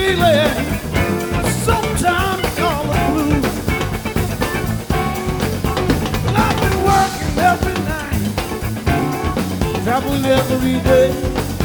feeling sometimes call the blues. Well, I've been working every night, traveling every day.